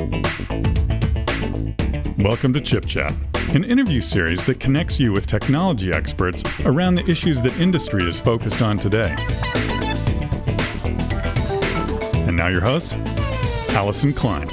Welcome to Chip Chat, an interview series that connects you with technology experts around the issues that industry is focused on today. And now your host, Allison Klein.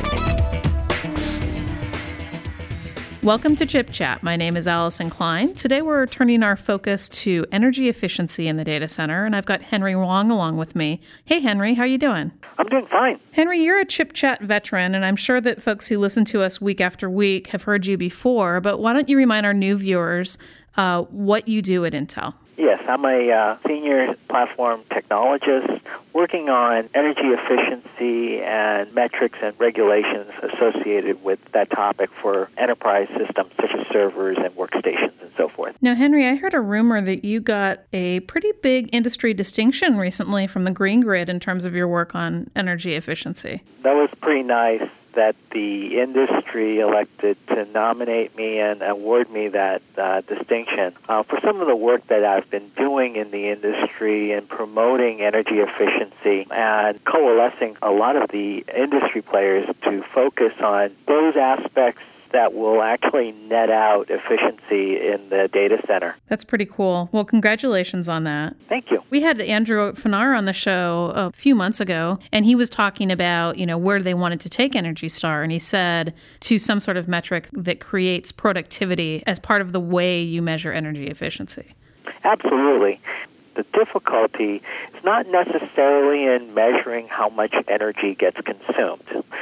Welcome to Chip Chat. My name is Allison Klein. Today we're turning our focus to energy efficiency in the data center, and I've got Henry Wong along with me. Hey, Henry, how are you doing? I'm doing fine. Henry, you're a Chip Chat veteran, and I'm sure that folks who listen to us week after week have heard you before, but why don't you remind our new viewers what you do at Intel? Yes, I'm a senior platform technologist working on energy efficiency and metrics and regulations associated with that topic for enterprise systems such as servers and workstations and so forth. Now, Henry, I heard a rumor that you got a pretty big industry distinction recently from the Green Grid in terms of your work on energy efficiency. That was pretty nice that the industry elected to nominate me and award me that distinction for some of the work that I've been doing in the industry and promoting energy efficiency and coalescing a lot of the industry players to focus on those aspects that will actually net out efficiency in the data center. That's pretty cool. Well, congratulations on that. Thank you. We had Andrew Fanar on the show a few months ago, and he was talking about, where they wanted to take Energy Star, and he said to some sort of metric that creates productivity as part of the way you measure energy efficiency. Absolutely. The difficulty is not necessarily in measuring how much energy gets consumed.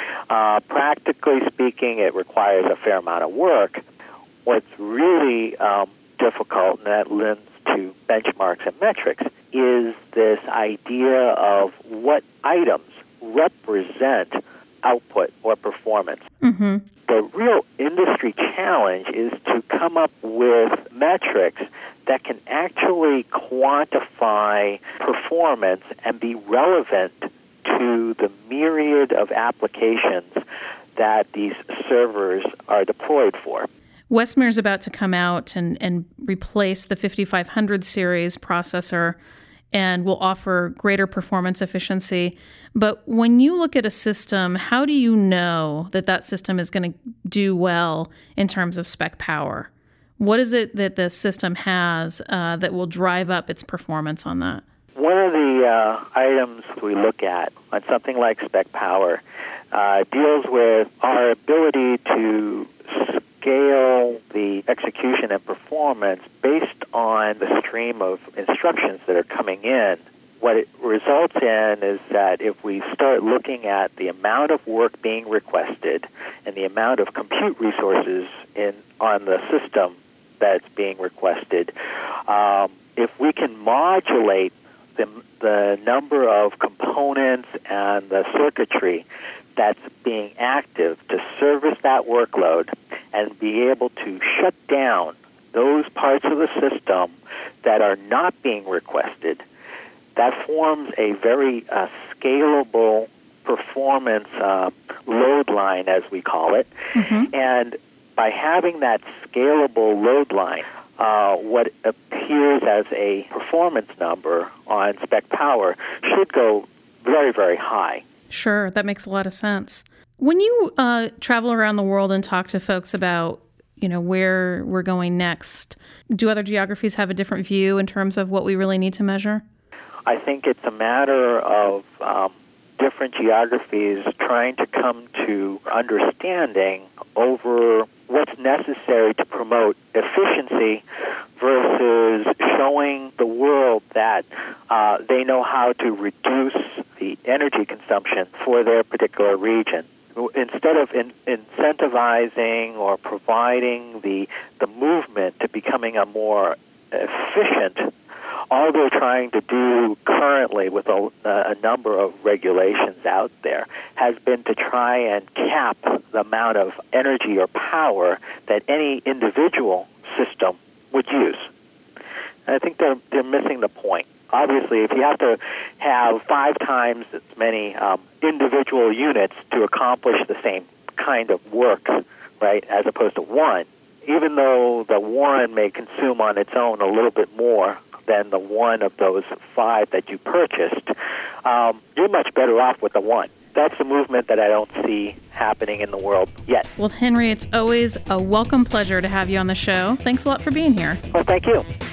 Practically speaking, it requires a fair amount of work. What's really difficult, and that lends to benchmarks and metrics, is this idea of what items represent output or performance. Mm-hmm. The real industry challenge is to come up with metrics that can actually quantify performance and be relevant to the myriad of applications that these servers are deployed for. Westmire's about to come out and replace the 5500 series processor and will offer greater performance efficiency. But when you look at a system, how do you know that system is going to do well in terms of spec power? What is it that the system has that will drive up its performance on that? One of the items we look at on something like spec power deals with our ability to scale the execution and performance based on the stream of instructions that are coming in. What it results in is that if we start looking at the amount of work being requested and the amount of compute resources on the system that's being requested, if we can modulate the number of components and the circuitry that's being active to service that workload and be able to shut down those parts of the system that are not being requested, that forms a very scalable performance load line, as we call it. Mm-hmm. And by having that scalable load line, what appears as a performance number on spec power should go very, very high. Sure, that makes a lot of sense. When you travel around the world and talk to folks about, where we're going next, do other geographies have a different view in terms of what we really need to measure? I think it's a matter of different geographies trying to come to understanding over what's necessary to promote efficiency versus showing the world that they know how to reduce the energy consumption for their particular region. Instead of incentivizing or providing the movement to becoming a more efficient, all they're trying to do currently with a number of regulations out there has been to try and cap the amount of energy or power that any individual system would use. And I think they're missing the point. Obviously, if you have to have 5 times as many individual units to accomplish the same kind of work, right, as opposed to one, even though the one may consume on its own a little bit more than the one of those 5 that you purchased, you're much better off with the one. That's the movement that I don't see happening in the world yet. Well, Henry, it's always a welcome pleasure to have you on the show. Thanks a lot for being here. Well, thank you.